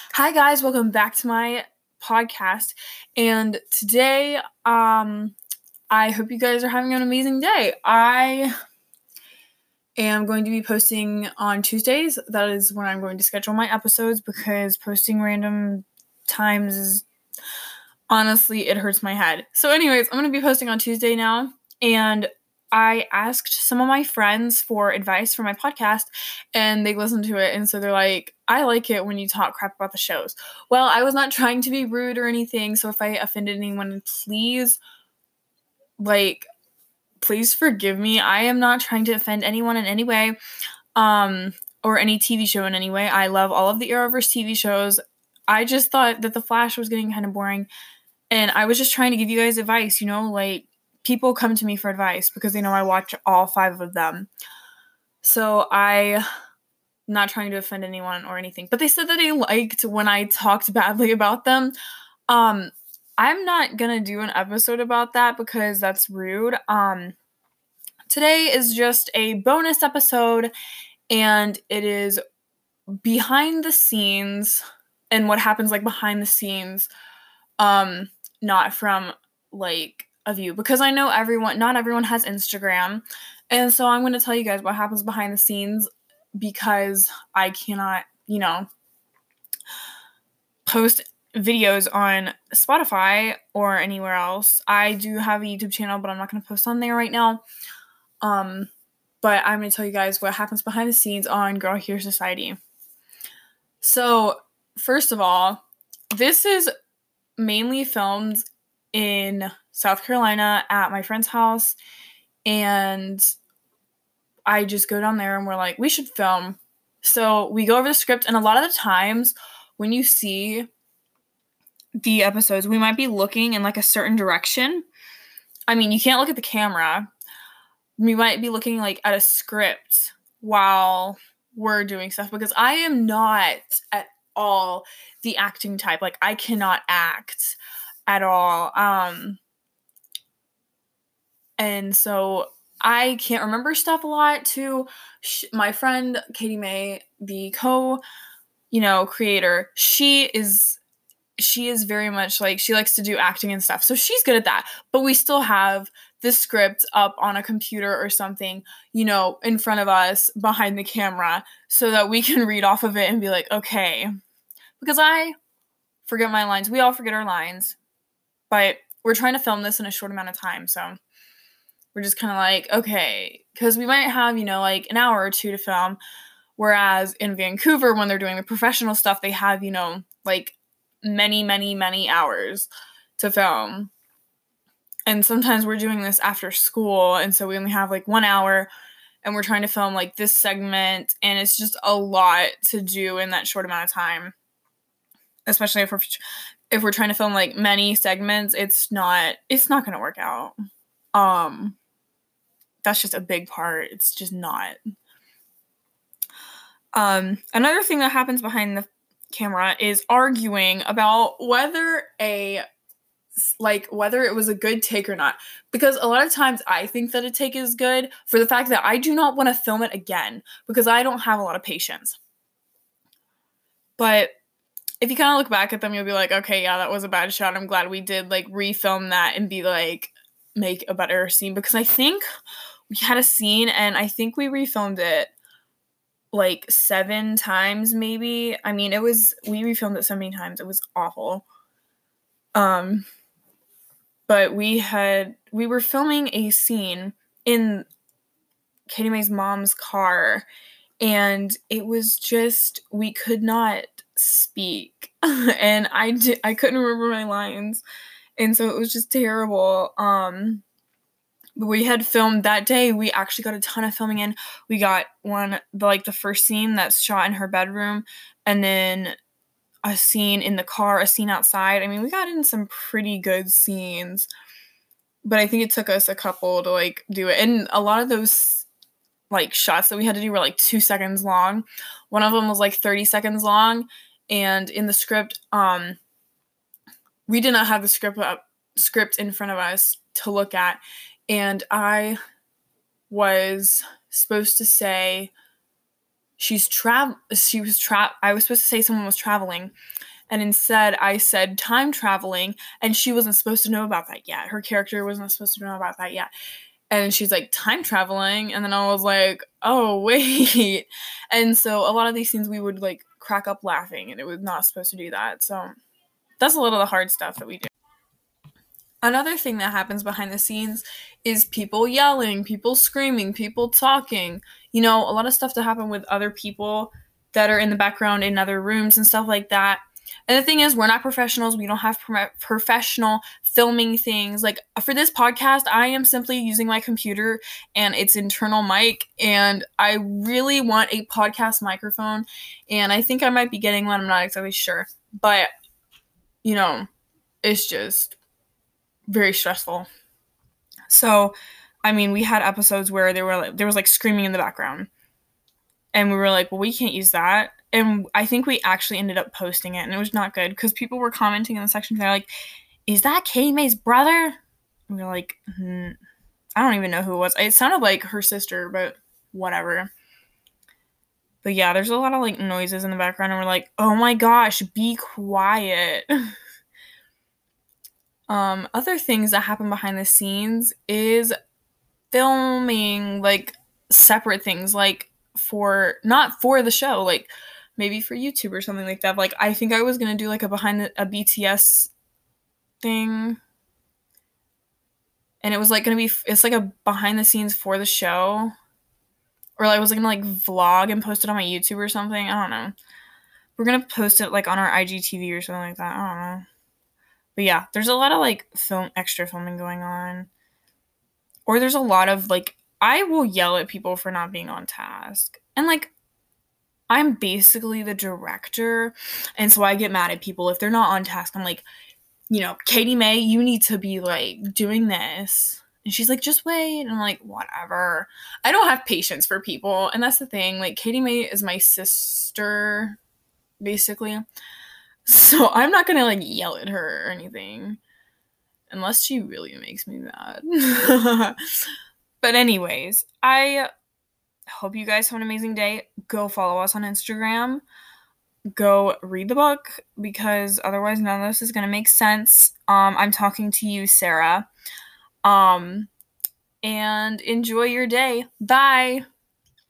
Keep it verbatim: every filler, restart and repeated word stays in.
Hi guys, welcome back to my podcast. And today, um, I hope you guys are having an amazing day. I am going to be posting on Tuesdays. That is when I'm going to schedule my episodes because posting random times is honestly, it hurts my head. So, anyways, I'm going to be posting on Tuesday now. And I asked some of my friends for advice for my podcast, and they listened to it, and so they're like, I like it when you talk crap about the shows. Well, I was not trying to be rude or anything, so if I offended anyone, please, like, please forgive me. I am not trying to offend anyone in any way, um, or any T V show in any way. I love all of the Arrowverse T V shows. I just thought that The Flash was getting kind of boring, and I was just trying to give you guys advice, you know, like, people come to me for advice because they know I watch all five of them. So I'm not trying to offend anyone or anything. But they said that they liked when I talked badly about them. Um, I'm not going to do an episode about that because that's rude. Um, today is just a bonus episode, and it is behind the scenes and what happens, like, behind the scenes, um, not from, like, a view, because I know everyone, not everyone has Instagram, and so I'm going to tell you guys what happens behind the scenes because I cannot, you know, post videos on Spotify or anywhere else. I do have a YouTube channel, but I'm not going to post on there right now. Um, but I'm going to tell you guys what happens behind the scenes on Girl Here Society. So, first of all, this is mainly filmed in South Carolina at my friend's house, and I just go down there and we're like, we should film. So we go over the script, and a lot of the times when you see the episodes, we might be looking in like a certain direction. I mean, you can't look at the camera. We might be looking like at a script while we're doing stuff, because I am not at all the acting type. Like, I cannot act at all. Um, and so I can't remember stuff a lot too. She, my friend Katie May, the co, you know, creator, she is she is very much like, she likes to do acting and stuff. So she's good at that. But we still have the script up on a computer or something, you know, in front of us behind the camera so that we can read off of it and be like, okay. Because I forget my lines. We all forget our lines. But we're trying to film this in a short amount of time, so we're just kind of like, okay, because we might have, you know, like an hour or two to film, whereas in Vancouver, when they're doing the professional stuff, they have, you know, like many, many, many hours to film. And sometimes we're doing this after school, and so we only have like one hour, and we're trying to film like this segment, and it's just a lot to do in that short amount of time. Especially if we're if we're trying to film like many segments, it's not it's not going to work out. Um, that's just a big part. It's just not. Um, another thing that happens behind the camera is arguing about whether a like whether it was a good take or not, because a lot of times I think that a take is good for the fact that I do not want to film it again because I don't have a lot of patience. But if you kind of look back at them, you'll be like, okay, yeah, that was a bad shot. I'm glad we did like refilm that and be like, make a better scene, because I think we had a scene and I think we refilmed it like seven times maybe. I mean, it was, we refilmed it so many times. It was awful. Um, but we had, we were filming a scene in Katie May's mom's car, and it was just, we could not speak, and I did, I couldn't remember my lines, and so it was just terrible. Um, but we had filmed that day. We actually got a ton of filming in. We got one, the, like the first scene that's shot in her bedroom, and then a scene in the car, a scene outside. I mean, we got in some pretty good scenes, but I think it took us a couple to like do it, and a lot of those like shots that we had to do were like two seconds long. One of them was like thirty seconds long, and in the script, um, we did not have the script up, script in front of us to look at, and I was supposed to say she's travel she was tra- I was supposed to say someone was traveling, and instead I said time traveling, and she wasn't supposed to know about that yet. Her character wasn't supposed to know about that yet. And she's like, time traveling? And then I was like, oh, wait. And so a lot of these things we would like crack up laughing, and it was not supposed to do that. So that's a little of the hard stuff that we do. Another thing that happens behind the scenes is people yelling, people screaming, people talking. You know, a lot of stuff to happen with other people that are in the background in other rooms and stuff like that. And the thing is, we're not professionals. We don't have pro- professional filming things. Like, for this podcast, I am simply using my computer and its internal mic, and I really want a podcast microphone, and I think I might be getting one. I'm not exactly sure. But, you know, it's just very stressful. So, I mean, we had episodes where there were there was like screaming in the background, and we were like, well, we can't use that. And I think we actually ended up posting it, and it was not good because people were commenting in the section. They're like, is that Katie Mae's brother? And we were like, hmm, I don't even know who it was. It sounded like her sister, but whatever. But yeah, there's a lot of like noises in the background, and we're like, oh my gosh, be quiet. um, other things that happen behind the scenes is filming like separate things, like for not for the show, like maybe for YouTube or something like that. Like, I think I was gonna do like a behind the, a B T S thing, and it was like gonna be it's like a behind the scenes for the show, or like I was gonna like vlog and post it on my YouTube or something. I don't know. We're gonna post it like on our I G T V or something like that. I don't know. But yeah, there's a lot of like film extra filming going on, or there's a lot of like I will yell at people for not being on task, and like I'm basically the director, and so I get mad at people if they're not on task. I'm like, you know, Katie Mae, you need to be like doing this. And she's like, just wait. And I'm like, whatever. I don't have patience for people. And that's the thing. Like, Katie Mae is my sister, basically. So I'm not going to like yell at her or anything. Unless she really makes me mad. But anyways, I hope you guys have an amazing day. Go follow us on Instagram. Go read the book, because otherwise none of this is going to make sense. Um, I'm talking to you, Sarah. Um, and enjoy your day. Bye!